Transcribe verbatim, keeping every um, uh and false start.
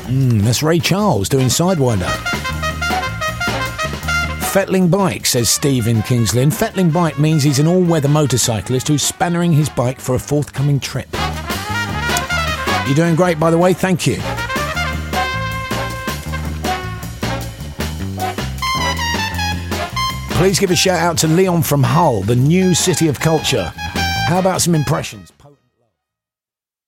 Mm, that's Ray Charles doing Sidewinder. Fettling Bike, says Steve in Kings Lynn. Fettling Bike means he's an all-weather motorcyclist who's spannering his bike for a forthcoming trip. You're doing great, by the way. Thank you. Please give a shout out to Leon from Hull, the new city of culture. How about some impressions?